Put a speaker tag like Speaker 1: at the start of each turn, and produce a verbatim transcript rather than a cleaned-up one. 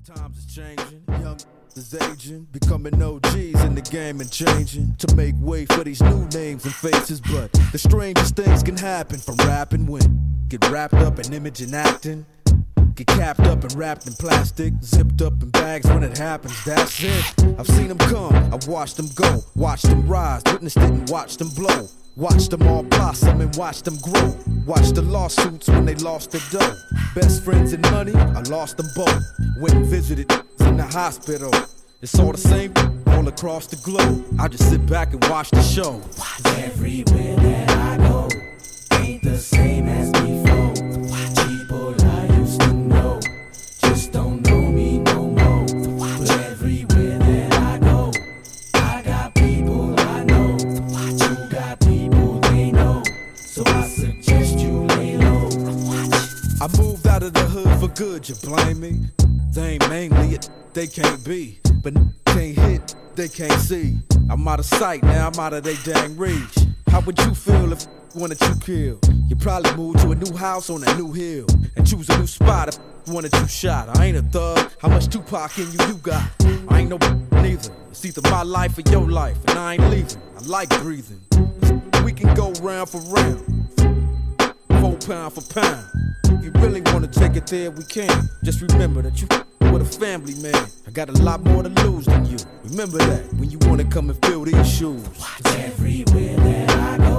Speaker 1: Times is changing, young is aging, becoming O Gs in the game and changing to make way for these new names and faces. But the strangest things can happen from rapping when get wrapped up in image and acting. Get capped up and wrapped in plastic, zipped up in bags when it happens, that's it. I've seen them come, I've watched them go, watched them rise, witnessed it and watched them blow. Watched them all blossom and watched them grow. Watched the lawsuits when they lost their dough. Best friends and money, I lost them both. Went and visited in the hospital. It's all the same all across the globe. I just sit back and watch the show.
Speaker 2: Everywhere that I go ain't the same as before. People I used to know just don't know me no more. But everywhere that I go, I got people I know. You got people they know. So I suggest you lay low.
Speaker 1: I moved out of the hood for good, you blame me? They ain't mainly it, they can't be. But can't hit, they can't see. I'm out of sight, now I'm out of they dang reach. How would you feel if one that you kill? You probably move to a new house on a new hill and choose a new spot if one that you shot. I ain't a thug, how much Tupac in you you got? I ain't no neither. It's either my life or your life, and I ain't leaving. I like breathing. We can go round for round, four pound for pound. If you really wanna take it there, we can. Just remember that you with a family man. I got a lot more to lose than you. Remember that when you wanna come and fill these shoes.
Speaker 2: Everywhere that I go